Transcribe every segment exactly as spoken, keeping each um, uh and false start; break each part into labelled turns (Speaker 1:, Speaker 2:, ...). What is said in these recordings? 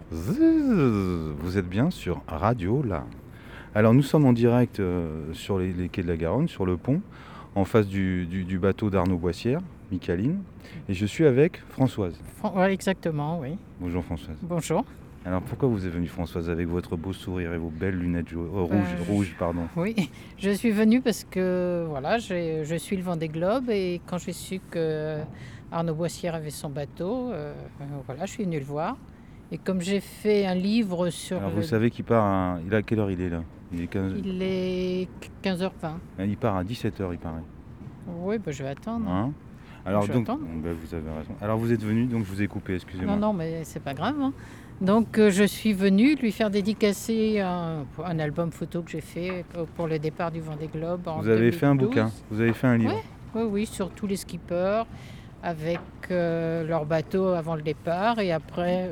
Speaker 1: Zzzz, Vous êtes bien sur Radio là. Alors nous sommes en direct euh, sur les, les quais de la Garonne, sur le pont, en face du, du- du bateau d'Arnaud Boissière, Micaline, et je suis avec Françoise.
Speaker 2: Fran- ouais, exactement, oui.
Speaker 1: Bonjour Françoise.
Speaker 2: Bonjour.
Speaker 1: Alors pourquoi vous êtes venue Françoise avec votre beau sourire et vos belles lunettes jau- euh,
Speaker 2: Ben,
Speaker 1: rouges,
Speaker 2: je-
Speaker 1: rouges pardon.
Speaker 2: Oui, je suis venue parce que voilà, j'ai- je suis le Vendée Globe et quand j'ai su que Arnaud Boissière avait son bateau, euh, euh, voilà, je suis venue le voir. Et comme j'ai fait un livre sur
Speaker 1: Alors
Speaker 2: le...
Speaker 1: vous savez qu'il part à... Il a quelle heure il est là? Il est quinze...
Speaker 2: Il est quinze heures vingt.
Speaker 1: Il part à dix-sept heures il paraît.
Speaker 2: Oui, ben, je vais attendre.
Speaker 1: Hein Alors
Speaker 2: Je vais
Speaker 1: donc,
Speaker 2: attendre.
Speaker 1: ben, vous avez raison. Alors vous êtes venu, donc je vous ai coupé, excusez-moi.
Speaker 2: Non, non, mais c'est pas grave, hein. Donc euh, je suis venue lui faire dédicacer un, un album photo que j'ai fait pour le départ du Vendée Globe en
Speaker 1: Vous avez fait un
Speaker 2: deux mille douze.
Speaker 1: bouquin, vous avez fait un livre.
Speaker 2: Ouais. Oui, oui, sur tous les skippers, avec euh, leur bateau avant le départ et après euh,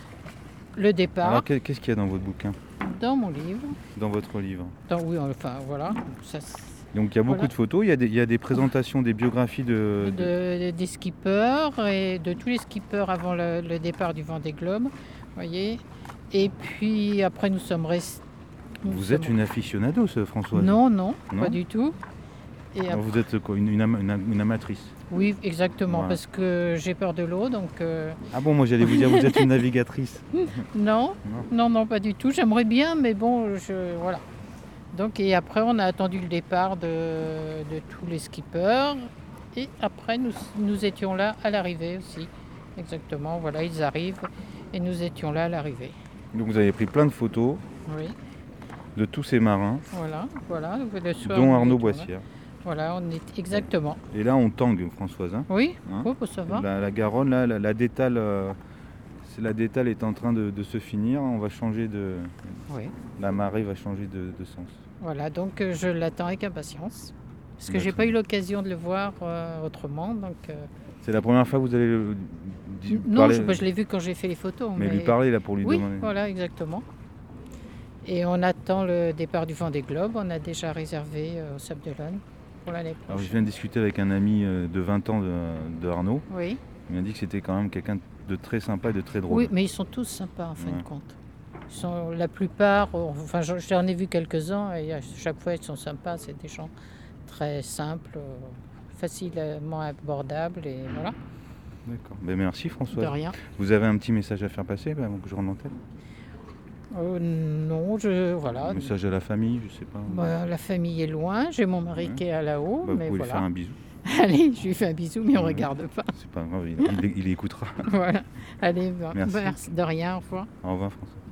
Speaker 2: le départ
Speaker 1: Alors qu'est- qu'est-ce qu'il y a dans votre bouquin,
Speaker 2: dans mon livre.
Speaker 1: dans votre livre?
Speaker 2: Dans- oui, enfin voilà, ça, c'est
Speaker 1: Donc il y a beaucoup
Speaker 2: Voilà.
Speaker 1: de photos, il y a des, il y a des présentations, des biographies de... de-
Speaker 2: de- des skippers et de tous les skippers avant le, le départ du Vendée Globe, voyez. Et puis après nous sommes restés.
Speaker 1: Vous êtes une aficionado, ce Françoise?
Speaker 2: Non, non,
Speaker 1: Non
Speaker 2: pas du tout. Et
Speaker 1: Alors,
Speaker 2: après-
Speaker 1: vous êtes quoi, une, une ama- une am- une amatrice?
Speaker 2: oui, exactement,
Speaker 1: Ouais.
Speaker 2: parce que j'ai peur de l'eau, donc euh,
Speaker 1: Ah bon, moi j'allais vous dire, vous êtes une navigatrice.
Speaker 2: non,
Speaker 1: Non.
Speaker 2: non, non, pas du tout. J'aimerais bien, mais bon, je, voilà. Donc, et après, on a attendu le départ de, de tous les skippers. Et après, nous, nous étions là à l'arrivée aussi. Exactement, voilà, ils arrivent. Et nous étions là à l'arrivée.
Speaker 1: Donc vous avez pris plein de photos
Speaker 2: Oui,
Speaker 1: de tous ces marins,
Speaker 2: voilà, voilà. Le soir,
Speaker 1: dont
Speaker 2: nous
Speaker 1: Arnaud
Speaker 2: étions là.
Speaker 1: Boissière.
Speaker 2: Voilà, on est exactement.
Speaker 1: Et là on tangue, Françoise. hein.
Speaker 2: Oui,
Speaker 1: Hein
Speaker 2: oh, bah, ça va.
Speaker 1: La, la Garonne, là, la, la détale, euh, c'est- la détale est en train de, de se finir. On va changer de...
Speaker 2: Oui,
Speaker 1: La marée va changer de, de sens.
Speaker 2: voilà, donc euh, je l'attends avec impatience. Parce que j'ai
Speaker 1: D'accord.
Speaker 2: pas eu l'occasion de le voir euh, autrement. Donc, euh,
Speaker 1: C'est la première fois que vous allez le- di-
Speaker 2: non,
Speaker 1: parler...
Speaker 2: je, bah, je l'ai vu quand j'ai fait les photos.
Speaker 1: Mais lui parler là pour lui
Speaker 2: Oui,
Speaker 1: demander.
Speaker 2: voilà, exactement. Et on attend le départ du Vendée Globe. On a déjà réservé euh, au Sable d'Olonne pour l'année
Speaker 1: Alors, je
Speaker 2: prochaine.
Speaker 1: viens de discuter avec un ami euh, de vingt ans de, de Arnaud.
Speaker 2: Oui.
Speaker 1: Il m'a dit que c'était quand même quelqu'un de très sympa et de très drôle.
Speaker 2: Oui, mais ils sont tous sympas en fin
Speaker 1: Ouais.
Speaker 2: de compte. Ils sont, la plupart, euh, enfin j'en j'en ai vu quelques-uns et à chaque fois ils sont sympas. C'est des gens très simples, euh, facilement abordables et voilà,
Speaker 1: D'accord. Ben, merci
Speaker 2: de
Speaker 1: François.
Speaker 2: rien.
Speaker 1: Vous avez un petit message à faire passer ben, avant que je rentre en tête?
Speaker 2: Euh, non, je voilà.
Speaker 1: Un message à la famille, je sais pas.
Speaker 2: Bah, la famille est loin. J'ai mon mari
Speaker 1: Ouais.
Speaker 2: qui est à là-haut,
Speaker 1: Bah, vous
Speaker 2: mais
Speaker 1: pouvez lui
Speaker 2: voilà.
Speaker 1: faire un bisou.
Speaker 2: Allez, je lui fais un bisou, mais on
Speaker 1: Ouais.
Speaker 2: regarde pas.
Speaker 1: C'est pas grave, il, il- il écoutera.
Speaker 2: Voilà. Allez, bah,
Speaker 1: Merci.
Speaker 2: merci. De rien, au revoir.
Speaker 1: Au revoir François.